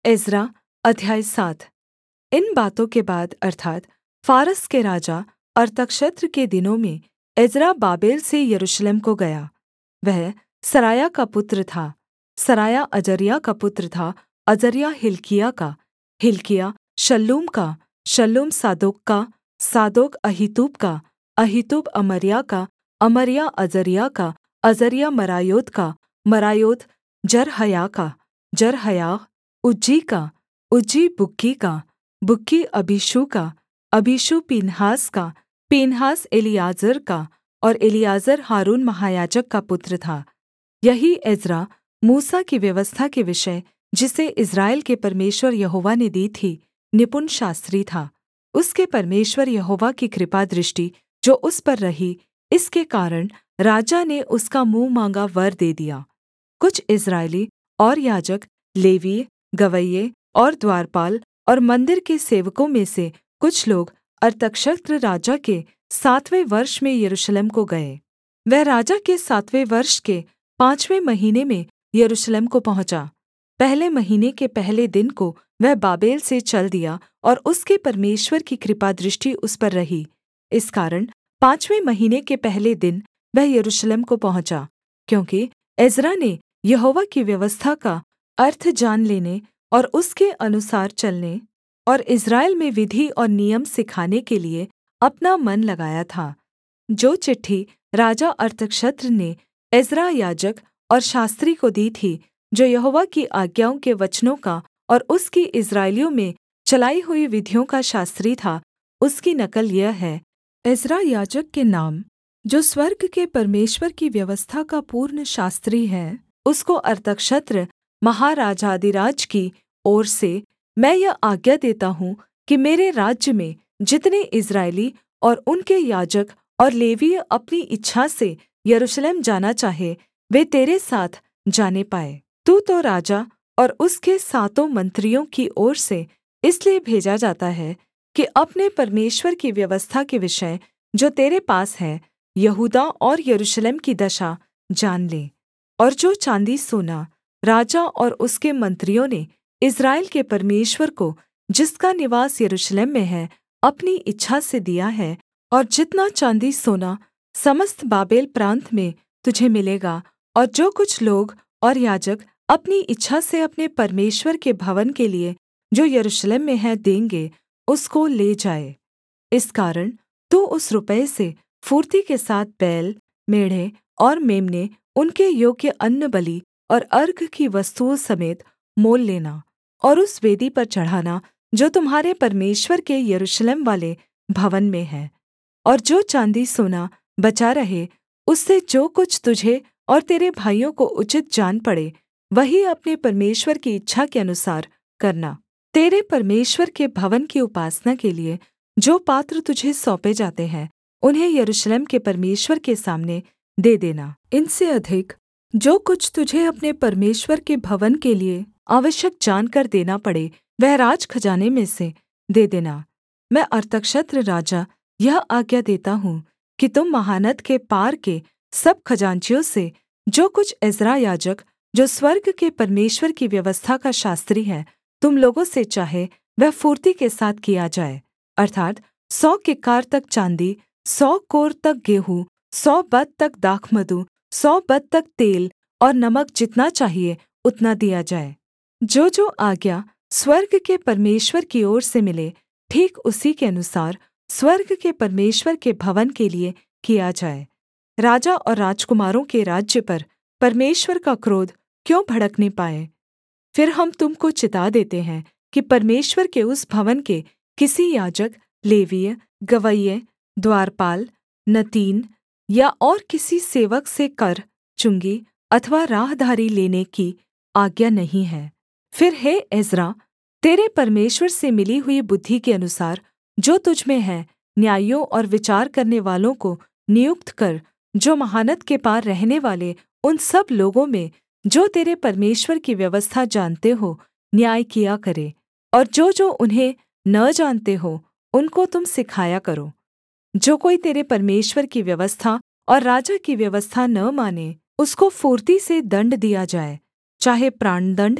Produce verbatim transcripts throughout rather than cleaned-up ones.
Ezra अध्याय सात। इन बातों के बाद अर्थात् फारस के राजा अर्थतशस्त्र के दिनों में एज्रा बाबेल से यरूशलेम को गया। वह सरायाह का पुत्र था, सरायाह अजर्याह का पुत्र था, अजर्याह हिल्किय्याह का, हिल्किय्याह शल्लूम का, शल्लूम सादोक का, सादोक अहीतूब का, अहीतूब अमर्याह का, अमर्याह अजर्याह का, अजर्याह मरायोत का, मरायोत जरहयाह का, जरहयाह उज्जी का, उज्जी बुक्की का, बुक्की अबीशू का, अबीशू पीनहास का, पीनहास एलीआजर का, और एलीआजर हारून महायाजक का पुत्र था। यही एज्रा मूसा की व्यवस्था के विषय, जिसे इस्राएल के परमेश्वर यहोवा ने दी थी, निपुण शास्त्री था। उसके परमेश्वर यहोवा की कृपा दृष्टि जो उस पर रही, इसके कारण राजा ने उसका मुँह माँगा वर दे दिया। कुछ इस्राएली और याजक, लेवीय, गवैये और द्वारपाल और मन्दिर के सेवकों में से कुछ लोग अर्थतशस्त्र राजा के सातवें वर्ष में यरूशलेम को गए। वह राजा के सातवें वर्ष के पाँचवें महीने में यरूशलेम को पहुँचा। पहले महीने के पहले दिन को वह बाबेल से चल दिया और उसके परमेश्वर की कृपा दृष्टि उस पर रही। इस कारण पाँचवें महीने के पहले दिन वह यरूशलेम को पहुँचा, क्योंकि एज्रा ने यहोवा की व्यवस्था का अर्थ जान लेने और उसके अनुसार चलने और इस्राएल में विधि और नियम सिखाने के लिए अपना मन लगाया था। जो चिट्ठी राजा अर्थतशस्त्र ने एज्रा याजक और शास्त्री को दी थी, जो यहोवा की आज्ञाओं के वचनों का और उसकी इस्राएलियों में चलाई हुई विधियों का शास्त्री था, उसकी नकल यह है। एज्रा याजक के नाम, जो स्वर्ग के परमेश्वर की व्यवस्था का पूर्ण शास्त्री है, उसको अर्थतशस्त्र महाराजाधिराज की ओर से मैं यह आज्ञा देता हूँ कि मेरे राज्य में जितने इस्राएली और उनके याजक और लेवीय अपनी इच्छा से यरूशलेम जाना चाहे, वे तेरे साथ जाने पाएँ। तू तो राजा और उसके सातों मंत्रियों की ओर से इसलिए भेजा जाता है कि अपने परमेश्वर की व्यवस्था के विषय जो तेरे पास है, यहूदा और यरूशलेम की दशा जान ले। और जो चाँदी सोना राजा और उसके मंत्रियों ने इस्राएल के परमेश्वर को, जिसका निवास यरूशलेम में है, अपनी इच्छा से दिया है, और जितना चाँदी सोना समस्त बाबेल प्रान्त में तुझे मिलेगा, और जो कुछ लोग और याजक अपनी इच्छा से अपने परमेश्वर के भवन के लिए जो यरूशलेम में है देंगे, उसको ले जाए। इस कारण तू उस रुपये से फुर्ती के साथ बैल, मेढ़े और मेम्ने, उनके योग्य अन्नबलि और अर्घ की वस्तुओं समेत मोल लेना, और उस वेदी पर चढ़ाना जो तुम्हारे परमेश्वर के यरूशलेम वाले भवन में है। और जो चाँदी सोना बचा रहे, उससे जो कुछ तुझे और तेरे भाइयों को उचित जान पड़े, वही अपने परमेश्वर की इच्छा के अनुसार करना। तेरे परमेश्वर के भवन की उपासना के लिए जो पात्र तुझे सौंपे जाते हैं, उन्हें यरूशलेम के परमेश्वर के सामने दे देना। इनसे अधिक जो कुछ तुझे अपने परमेश्वर के भवन के लिए आवश्यक जानकर देना पड़े, वह राज खजाने में से दे देना। मैं अर्थतशस्त्र राजा यह आज्ञा देता हूँ कि तुम महानद के पार के सब खजांचियों से जो कुछ एज्रा याजक, जो स्वर्ग के परमेश्वर की व्यवस्था का शास्त्री है, तुम लोगों से चाहे, वह फुर्ती के साथ किया जाए। अर्थात् सौ किक्कार तक चाँदी, सौ कोर तक गेहूँ, सौ बत तक दाखमधु, सौ बत तक तेल और नमक, जितना चाहिए उतना दिया जाए। जो जो आज्ञा स्वर्ग के परमेश्वर की ओर से मिले, ठीक उसी के अनुसार स्वर्ग के परमेश्वर के भवन के लिए किया जाए। राजा और राजकुमारों के राज्य पर परमेश्वर का क्रोध क्यों भड़कने पाए? फिर हम तुम को चिता देते हैं कि परमेश्वर के उस भवन के किसी याजक, लेवीय, गवैये, द्वारपाल, नतीन या और किसी सेवक से कर, चुंगी अथवा राहदारी लेने की आज्ञा नहीं है। फिर हे एज्रा, तेरे परमेश्वर से मिली हुई बुद्धि के अनुसार जो तुझ में है, न्यायियों और विचार करने वालों को नियुक्त कर, जो महानद के पार रहने वाले उन सब लोगों में जो तेरे परमेश्वर की व्यवस्था जानते हो न्याय किया करे, और जो जो उन्हें न जानते हो उनको तुम सिखाया करो। जो कोई तेरे परमेश्वर की व्यवस्था और राजा की व्यवस्था न माने, उसको फुर्ती से दण्ड दिया जाए, चाहे प्राणदण्ड,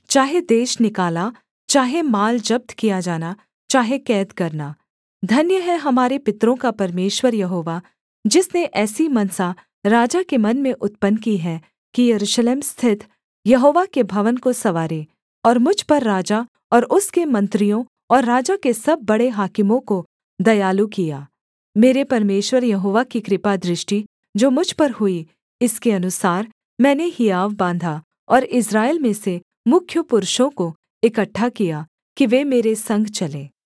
चाहे देश निकाला, चाहे माल जब्त किया जाना, चाहे कैद करना। धन्य है हमारे पितरों का परमेश्वर यहोवा, जिसने ऐसी मनसा राजा के मन में उत्पन्न की है कि यरूशलेम स्थित यहोवा के भवन को संवारे, और मुझ पर राजा और उसके मंत्रियों और राजा के सब बड़े हाकिमों को दयालु किया। मेरे परमेश्वर यहोवा की कृपा दृष्टि जो मुझ पर हुई, इसके अनुसार मैंने हियाव बाँधा और इस्राएल में से मुख्य पुरुषों को इकट्ठा किया कि वे मेरे संग चलें।